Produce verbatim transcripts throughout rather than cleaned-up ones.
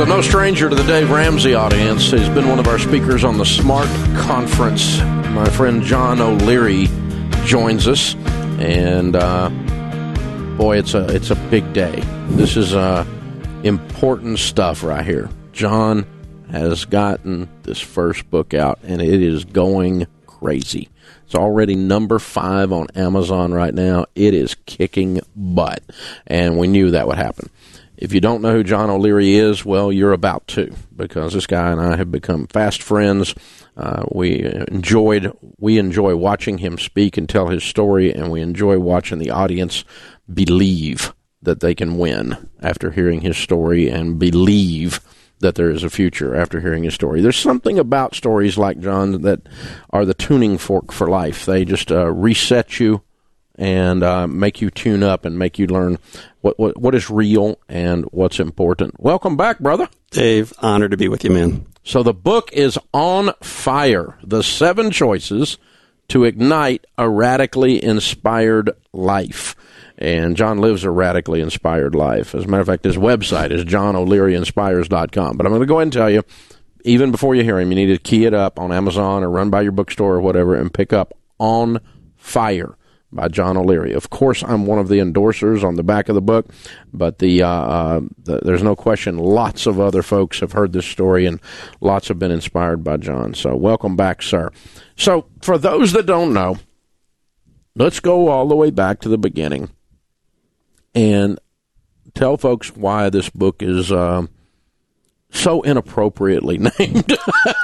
So no stranger to the Dave Ramsey audience. He's been one of our speakers on the SMART conference. My friend John O'Leary joins us, and uh, boy, it's a it's a big day. This is uh, important stuff right here. John has gotten this first book out, and it is going crazy. It's already number five on Amazon right now. It is kicking butt, and we knew that would happen. If you don't know who John O'Leary is, well, you're about to, because this guy and I have become fast friends. Uh, we enjoyed, we enjoy watching him speak and tell his story, and we enjoy watching the audience believe that they can win after hearing his story and believe that there is a future after hearing his story. There's something about stories like John that are the tuning fork for life. They just uh, reset you and uh, make you tune up and make you learn what, what what is real and what's important. Welcome back, brother. Dave, honored to be with you, man. So the book is On Fire, The Seven Choices to Ignite a Radically Inspired Life. And John lives a radically inspired life. As a matter of fact, his website is john o'leary inspires dot com. But I'm going to go ahead and tell you, even before you hear him, you need to key it up on Amazon or run by your bookstore or whatever and pick up On Fire by John O'Leary. Of course, I'm one of the endorsers on the back of the book, but the, uh, uh, the there's no question lots of other folks have heard this story, and lots have been inspired by John. So welcome back, sir. So for those that don't know, let's go all the way back to the beginning and tell folks why this book is uh, so inappropriately named.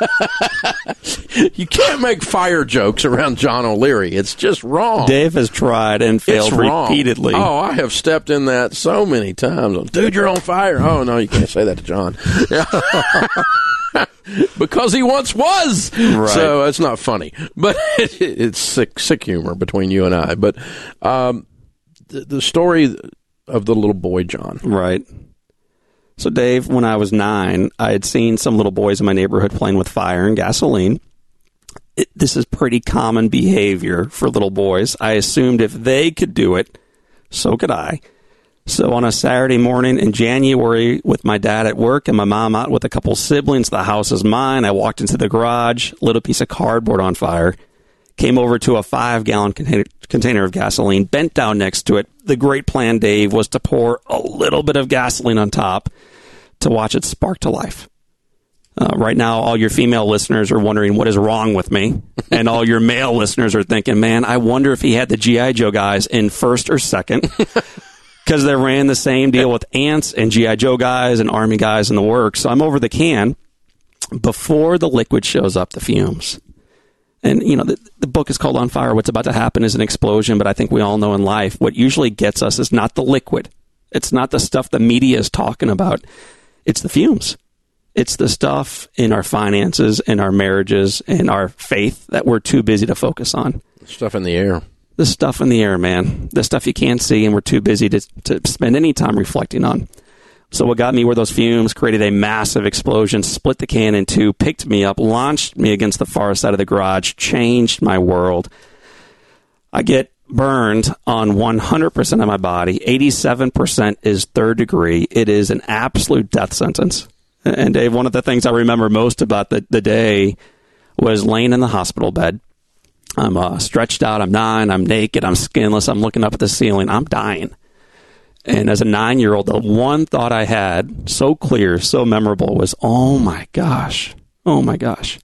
You can't make fire jokes around John O'Leary. It's just wrong. Dave has tried and failed repeatedly. Oh, I have stepped in that so many times. Dude, you're on fire. Oh, no, you can't say that to John. Because he once was. Right. So it's not funny. But it, it's sick, sick humor between you and I. But um, the, the story of the little boy, John. Right. So, Dave, when I was nine, I had seen some little boys in my neighborhood playing with fire and gasoline. It, this is pretty common behavior for little boys. I assumed if they could do it, so could I. So on a Saturday morning in January with my dad at work and my mom out with a couple siblings, the house is mine. I walked into the garage, lit a piece of cardboard on fire, came over to a five-gallon container, container of gasoline, bent down next to it. The great plan, Dave, was to pour a little bit of gasoline on top to watch it spark to life. Uh, right now, all your female listeners are wondering what is wrong with me, and all your male listeners are thinking, man, I wonder if he had the G I. Joe guys in first or second, because they ran the same deal with ants and G I. Joe guys and Army guys in the works. So I'm over the can before the liquid shows up, the fumes. And, you know, the, the book is called On Fire. What's about to happen is an explosion, but I think we all know in life what usually gets us is not the liquid. It's not the stuff the media is talking about. It's the fumes. It's the stuff in our finances, in our marriages, in our faith that we're too busy to focus on. Stuff in the air. The stuff in the air, man. The stuff you can't see and we're too busy to, to spend any time reflecting on. So what got me were those fumes, created a massive explosion, split the can in two, picked me up, launched me against the far side of the garage, changed my world. I get burned on one hundred percent of my body. eighty-seven percent is third degree. It is an absolute death sentence. And Dave, one of the things I remember most about the, the day was laying in the hospital bed. I'm uh, stretched out. I'm nine. I'm naked. I'm skinless. I'm looking up at the ceiling. I'm dying. And as a nine-year-old, the one thought I had, so clear, so memorable, was, oh, my gosh, oh, my gosh,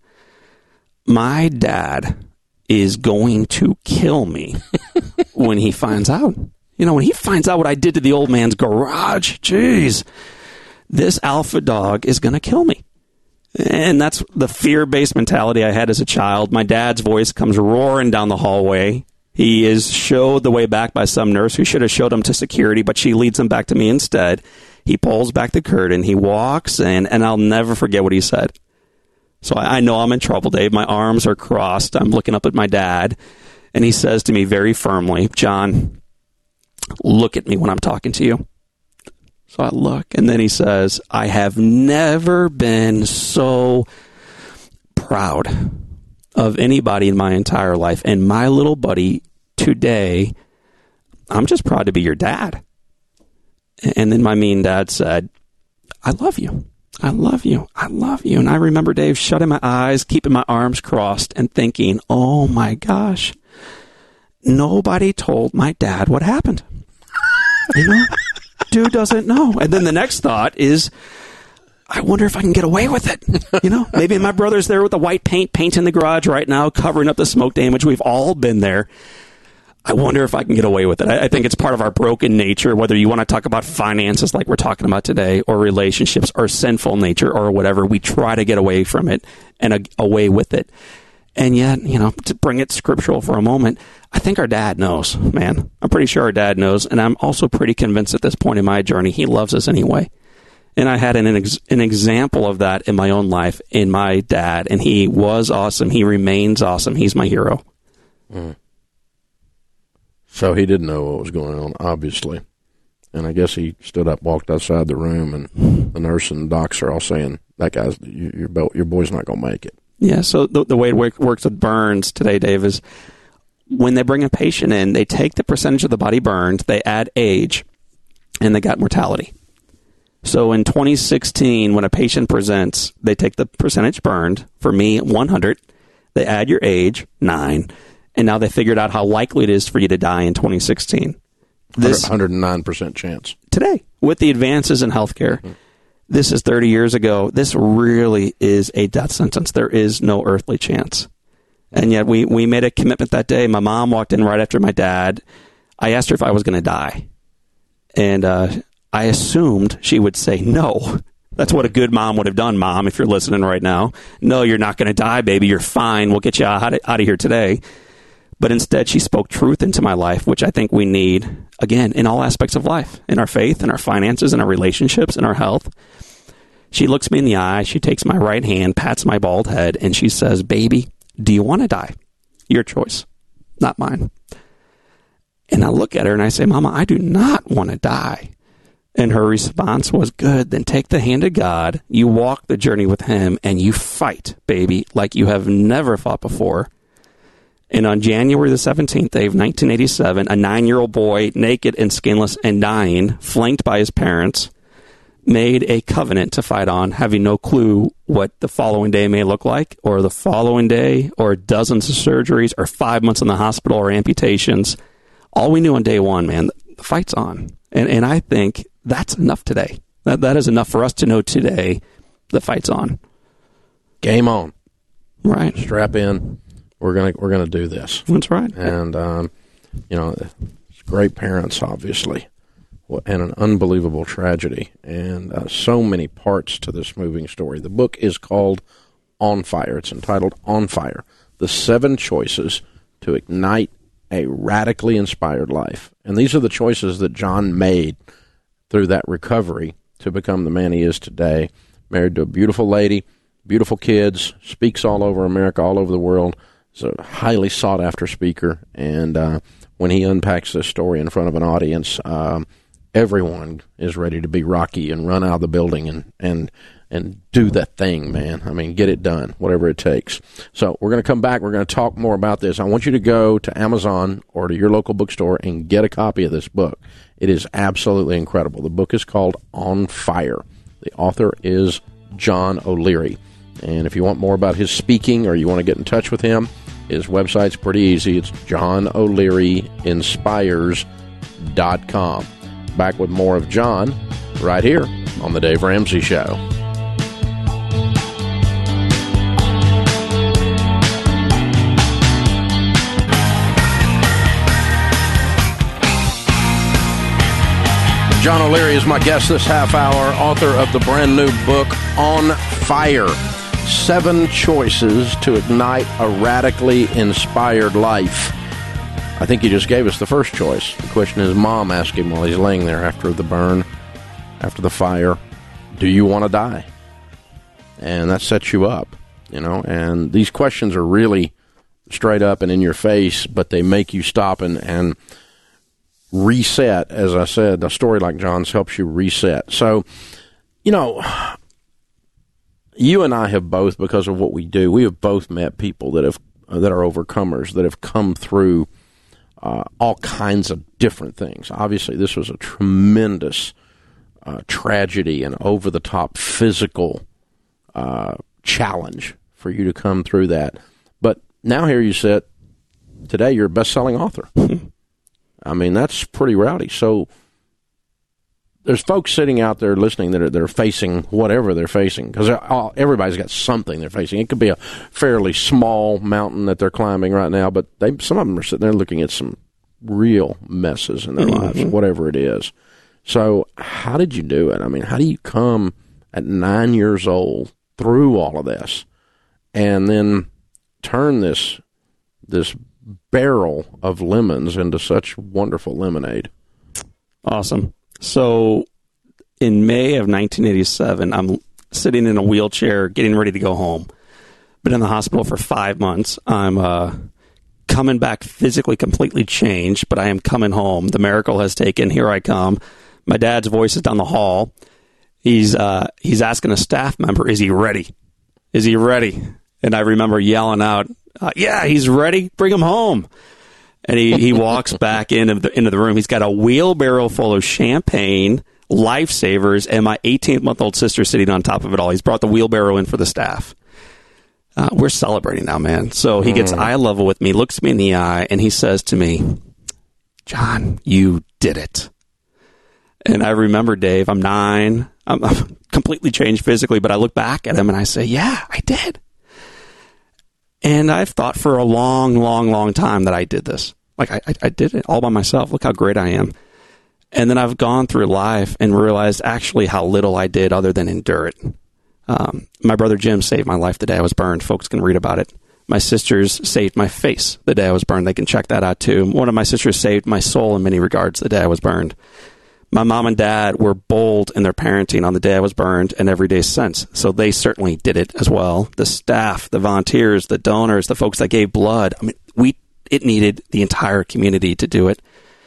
my dad is going to kill me when he finds out. You know, when he finds out what I did to the old man's garage, geez, this alpha dog is going to kill me. And that's the fear-based mentality I had as a child. My dad's voice comes roaring down the hallway. He is showed the way back by some nurse who should have showed him to security, but she leads him back to me instead. He pulls back the curtain. He walks in, and I'll never forget what he said. So I, I know I'm in trouble, Dave. My arms are crossed. I'm looking up at my dad, and he says to me very firmly, John, look at me when I'm talking to you. So I look, and then he says, I have never been so proud of anybody in my entire life. And my little buddy, today, I'm just proud to be your dad. And then my mean dad said, I love you. I love you. I love you. And I remember, Dave, shutting my eyes, keeping my arms crossed, and thinking, oh my gosh, nobody told my dad what happened. You know, dude doesn't know. And then the next thought is, I wonder if I can get away with it. You know, maybe my brother's there with the white paint, paint in the garage right now, covering up the smoke damage. We've all been there. I wonder if I can get away with it. I, I think it's part of our broken nature, whether you want to talk about finances like we're talking about today, or relationships, or sinful nature, or whatever. We try to get away from it and uh, away with it. And yet, you know, to bring it scriptural for a moment, I think our dad knows, man. I'm pretty sure our dad knows. And I'm also pretty convinced at this point in my journey, he loves us anyway. And I had an, ex- an example of that in my own life in my dad. And he was awesome. He remains awesome. He's my hero. Mm. So he didn't know what was going on, obviously. And I guess he stood up, walked outside the room, and the nurse and the docs are all saying, that guy's, your, your boy's not going to make it. Yeah, so the, the way it work, works with burns today, Dave, is when they bring a patient in, they take the percentage of the body burned, they add age, and they got mortality. So in twenty sixteen, when a patient presents, they take the percentage burned, for me, one hundred, they add your age, nine, and now they figured out how likely it is for you to die in twenty sixteen. This one hundred nine percent chance. Today, with the advances in healthcare, mm-hmm. This is thirty years ago. This really is a death sentence. There is no earthly chance. And yet we, we made a commitment that day. My mom walked in right after my dad. I asked her if I was going to die. And uh, I assumed she would say no. That's what a good mom would have done, Mom, if you're listening right now. No, you're not going to die, baby. You're fine. We'll get you out of, out of here today. But instead, she spoke truth into my life, which I think we need, again, in all aspects of life, in our faith, in our finances, in our relationships, in our health. She looks me in the eye, she takes my right hand, pats my bald head, and she says, baby, do you want to die? Your choice, not mine. And I look at her and I say, Mama, I do not want to die. And her response was, good, then take the hand of God, you walk the journey with him, and you fight, baby, like you have never fought before. And on January the seventeenth, of nineteen eighty-seven, a nine-year-old boy, naked and skinless and dying, flanked by his parents, made a covenant to fight on, having no clue what the following day may look like, or the following day, or dozens of surgeries, or five months in the hospital, or amputations. All we knew on day one, man, the fight's on. And and I think that's enough today. That That is enough for us to know today the fight's on. Game on. Right. Strap in. We're gonna we're gonna do this. That's right. And um, you know, great parents, obviously, and an unbelievable tragedy, and uh, so many parts to this moving story. The book is called On Fire. It's entitled On Fire: The Seven Choices to Ignite a Radically Inspired Life. And these are the choices that John made through that recovery to become the man he is today. Married to a beautiful lady, beautiful kids, speaks all over America, all over the world. He's a highly sought-after speaker, and uh, when he unpacks this story in front of an audience, um, everyone is ready to be Rocky and run out of the building and, and, and do that thing, man. I mean, get it done, whatever it takes. So we're going to come back. We're going to talk more about this. I want you to go to Amazon or to your local bookstore and get a copy of this book. It is absolutely incredible. The book is called On Fire. The author is John O'Leary. And if you want more about his speaking or you want to get in touch with him, his website's pretty easy. It's john o'leary inspires dot com. Back with more of John right here on The Dave Ramsey Show. John O'Leary is my guest this half hour, author of the brand new book, On Fire. Seven Choices to Ignite a Radically Inspired Life. I think he just gave us the first choice. The question his mom asked him while he's laying there after the burn, after the fire, do you want to die? And that sets you up, you know, and these questions are really straight up and in your face, but they make you stop and, and reset. As I said, a story like John's helps you reset. So, you know, you and I have both, because of what we do, we have both met people that have uh, that are overcomers, that have come through uh, all kinds of different things. Obviously, this was a tremendous uh, tragedy and over-the-top physical uh, challenge for you to come through that. But now here you sit, today you're a best-selling author. I mean, that's pretty rowdy. So there's folks sitting out there listening that are, that are facing whatever they're facing, because everybody's got something they're facing. It could be a fairly small mountain that they're climbing right now, but they some of them are sitting there looking at some real messes in their mm-hmm. lives, whatever it is. So how did you do it? I mean, how do you come at nine years old through all of this and then turn this this barrel of lemons into such wonderful lemonade? Awesome. So in May of nineteen eighty-seven, I'm sitting in a wheelchair getting ready to go home. Been in the hospital for five months. I'm uh, coming back physically completely changed, but I am coming home. The miracle has taken. Here I come. My dad's voice is down the hall. He's uh, he's asking a staff member, is he ready? Is he ready? And I remember yelling out, uh, yeah, he's ready. Bring him home. And he, he walks back into the, into the room. He's got a wheelbarrow full of champagne, lifesavers, and my eighteen-month-old sister sitting on top of it all. He's brought the wheelbarrow in for the staff. Uh, we're celebrating now, man. So he gets mm. eye level with me, looks me in the eye, and he says to me, John, you did it. And I remember, Dave, I'm nine. I'm, I'm completely changed physically, but I look back at him and I say, yeah, I did. And I've thought for a long, long, long time that I did this. Like, I, I did it all by myself. Look how great I am. And then I've gone through life and realized actually how little I did other than endure it. Um, my brother Jim saved my life the day I was burned. Folks can read about it. My sisters saved my face the day I was burned. They can check that out too. One of my sisters saved my soul in many regards the day I was burned. My mom and dad were bold in their parenting on the day I was burned and every day since. So they certainly did it as well. The staff, the volunteers, the donors, the folks that gave blood. I mean, we it needed the entire community to do it.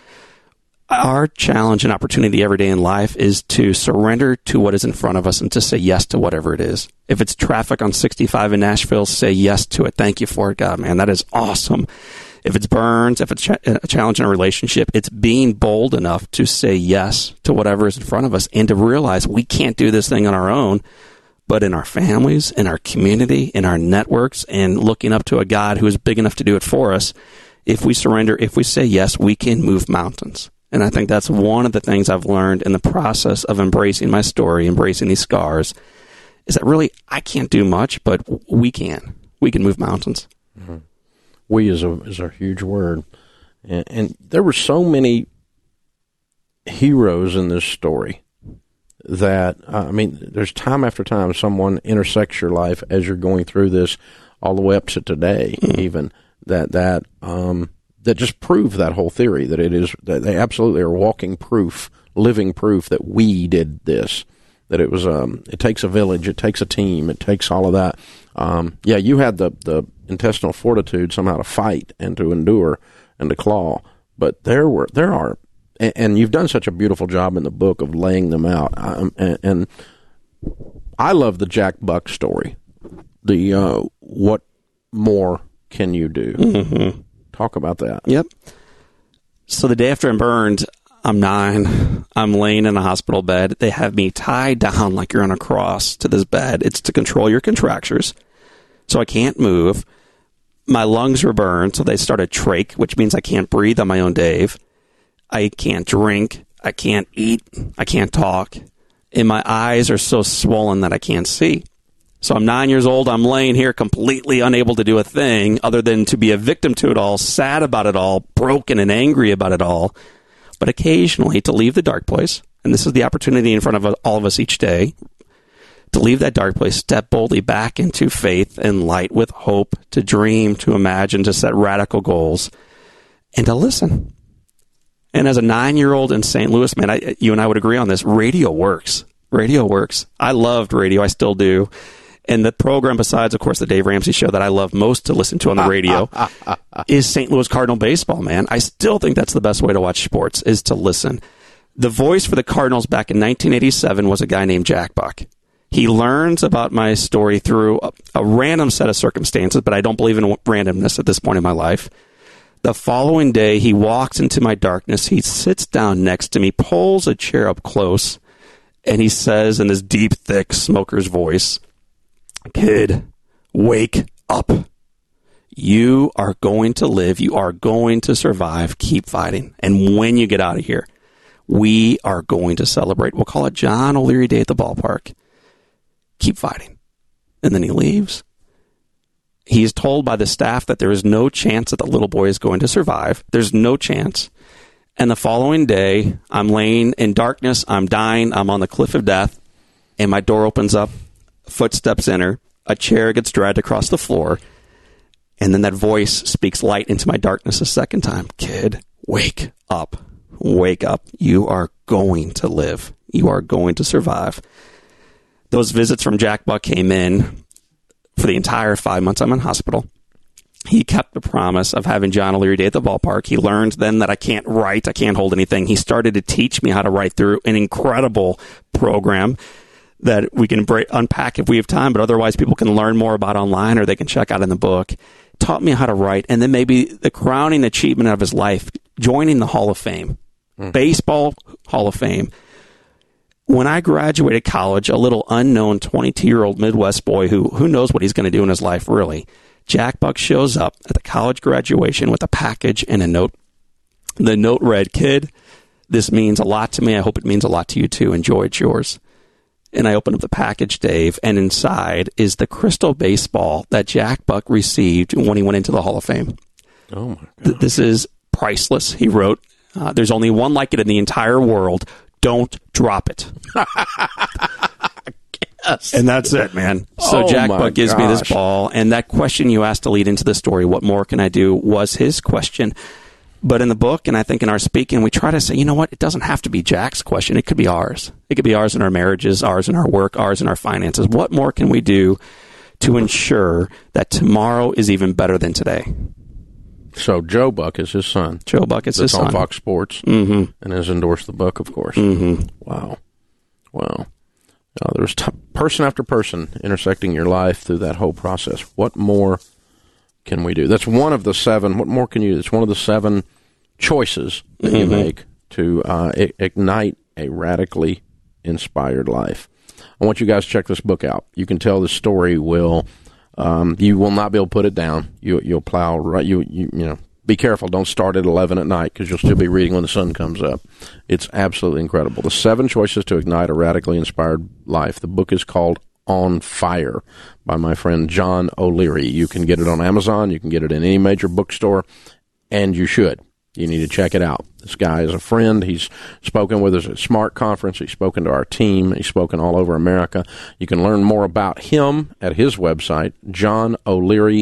Our challenge and opportunity every day in life is to surrender to what is in front of us and to say yes to whatever it is. If it's traffic on sixty-five in Nashville, say yes to it. Thank you for it, God, man. That is awesome. If it's burns, if it's a challenge in a relationship, it's being bold enough to say yes to whatever is in front of us and to realize we can't do this thing on our own, but in our families, in our community, in our networks, and looking up to a God who is big enough to do it for us. If we surrender, if we say yes, we can move mountains. And I think that's one of the things I've learned in the process of embracing my story, embracing these scars, is that really I can't do much, but we can. We can move mountains. Mm-hmm. We is a is a huge word. And, and there were so many heroes in this story that, uh, I mean, there's time after time someone intersects your life as you're going through this, all the way up to today, mm-hmm. even, that, that, um, that just prove that whole theory, that it is, that they absolutely are walking proof, living proof that we did this, that it was, um, it takes a village, it takes a team, it takes all of that. Um, yeah, you had the, the intestinal fortitude somehow to fight and to endure and to claw, but there were, there are, and, and you've done such a beautiful job in the book of laying them out. Um, and, and I love the Jack Buck story. The, uh, what more can you do? Mm-hmm. Talk about that. Yep. So the day after I'm burned, I'm nine. I'm laying in a hospital bed. They have me tied down like you're on a cross to this bed. It's to control your contractures. So I can't move. My lungs were burned, so they started trach, which means I can't breathe on my own, Dave. I can't drink. I can't eat. I can't talk. And my eyes are so swollen that I can't see. So I'm nine years old. I'm laying here completely unable to do a thing other than to be a victim to it all, sad about it all, broken and angry about it all. But occasionally to leave the dark place, and this is the opportunity in front of all of us each day, to leave that dark place, step boldly back into faith and light with hope, to dream, to imagine, to set radical goals, and to listen. And as a nine-year-old in Saint Louis, man, I, you and I would agree on this, radio works. Radio works. I loved radio. I still do. And the program, besides, of course, the Dave Ramsey Show that I love most to listen to on the radio is Saint Louis Cardinal baseball, man. I still think that's the best way to watch sports, is to listen. The voice for the Cardinals back in nineteen eighty-seven was a guy named Jack Buck. He learns about my story through a, a random set of circumstances, but I don't believe in randomness at this point in my life. The following day, he walks into my darkness. He sits down next to me, pulls a chair up close, And he says in this deep, thick smoker's voice, "Kid, wake up. You are going to live. You are going to survive. Keep fighting. And when you get out of here, we are going to celebrate. We'll call it John O'Leary Day at the ballpark. Keep fighting." And then he leaves. He is told by the staff that there is no chance that the little boy is going to survive. There's no chance. And the following day, I'm laying in darkness. I'm dying. I'm on the cliff of death. And my door opens up. Footsteps enter. A chair gets dragged across the floor. And then that voice speaks light into my darkness a second time. "Kid, wake up. Wake up. You are going to live. You are going to survive." Those visits from Jack Buck came in for the entire five months I'm in hospital. He kept the promise of having John O'Leary Day at the ballpark. He learned then that I can't write. I can't hold anything. He started to teach me how to write through an incredible program that we can break, unpack if we have time, but otherwise people can learn more about online or they can check out in the book. Taught me how to write. And then maybe the crowning achievement of his life, joining the Hall of Fame, mm. Baseball Hall of Fame. When I graduated college, a little unknown twenty-two-year-old Midwest boy who who knows what he's going to do in his life, really, Jack Buck shows up at the college graduation with a package and a note. The note read, "Kid, this means a lot to me. I hope it means a lot to you, too. Enjoy, it's yours." And I opened up the package, Dave, and inside is the crystal baseball that Jack Buck received when he went into the Hall of Fame. Oh, my God. This is priceless, he wrote. Uh, there's only one like it in the entire world. Don't drop it. Yes. And that's it, man. So oh Jack Buck gives gosh. me this ball, and that question you asked to lead into the story, what more can I do, was his question. But in the book, and I think in our speaking, we try to say, you know what, it doesn't have to be Jack's question. It could be ours. It could be ours in our marriages, ours in our work, ours in our finances. What more can we do to ensure that tomorrow is even better than today? So Joe Buck is his son. Joe Buck is his son. That's on Fox Sports, mm-hmm. and has endorsed the book, of course. Mm-hmm. Wow. Wow. Uh, there's t- person after person intersecting your life through that whole process. What more can we do? That's one of the seven. What more can you do? It's one of the seven choices that mm-hmm. you make to uh, I- ignite a radically inspired life. I want you guys to check this book out. You can tell the story will... Um, you will not be able to put it down. You, you'll plow right. You, you, you know, be careful. Don't start at eleven at night because you'll still be reading when the sun comes up. It's absolutely incredible. The Seven Choices to Ignite a Radically Inspired Life. The book is called On Fire by my friend John O'Leary. You can get it on Amazon. You can get it in any major bookstore, and you should. You need to check it out. This guy is a friend. He's spoken with us at SMART Conference. He's spoken to our team. He's spoken all over America. You can learn more about him at his website, John O'Leary